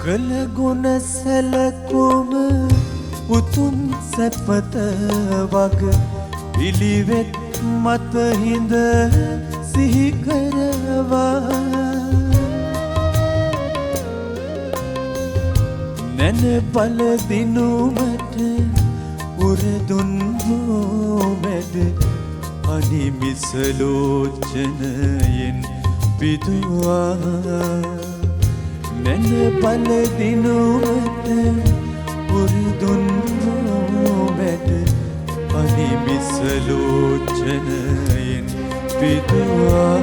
කළගුණ සැලකුම උතුම් සැපත වග පිළිවෙත් මත හිඳ සිහි කරවා නැන බල දිනුමට උරදුන් මැද අනිමිසලෝචනයෙන් පිදුවා නැන බල දිනුමට උරදුන් මැද අනිමිසලෝචනයෙන් පිදුවා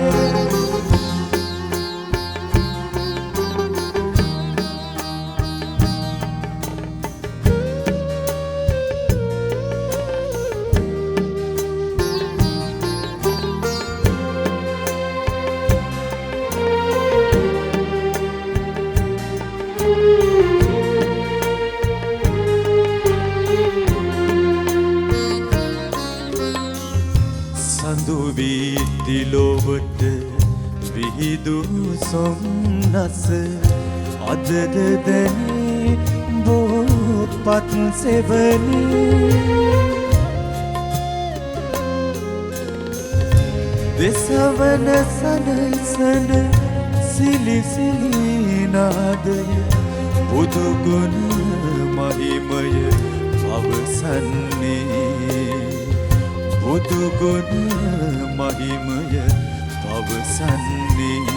සඳු වීති ලොවට විහිදු සොම්නස අදද දැනේ බෝපත් සෙවනි දෙසවන සනසන සිලි සිලි නාදය බුදුගුණ මහිමය අවසන්නේ බුදුගුණ මහිමය පවසන්නේ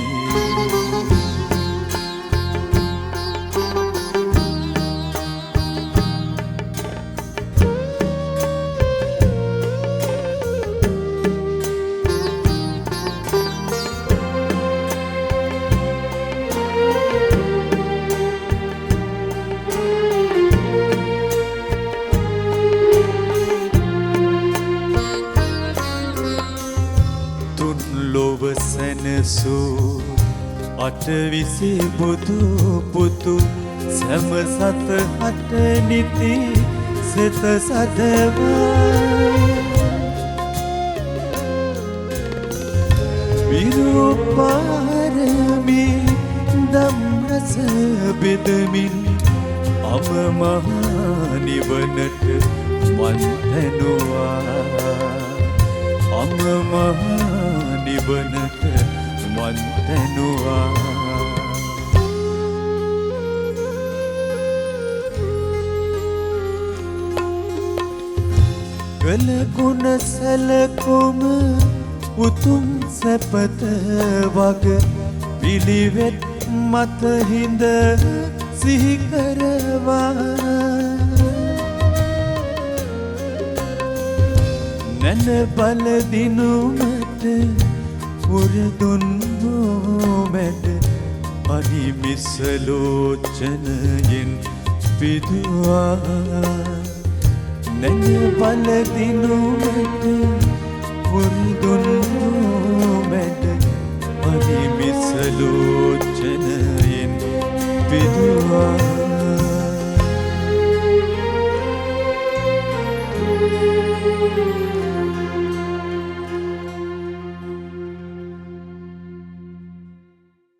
ලොව සැනසූ අටවිසි බුදු පුතු සැම සත හට නිති සෙත සදවා විරුපාරමි දම්රස බෙදමින් අමමහා නිවනට මන්තැනුවා අමමහා නිවනට මන්තැනුවා කළගුණ සැලකුම උතුම් සැපත වග පිළිවෙත් මත හිඳ සිහි කරවා නැන බල දිනුමට උරදුන් මැද අනිමිසලෝචනයෙන් පිදුවා නැන බල දිනුමට උරදුන් මැද අනිමිසලෝචනයෙන් පිදුවා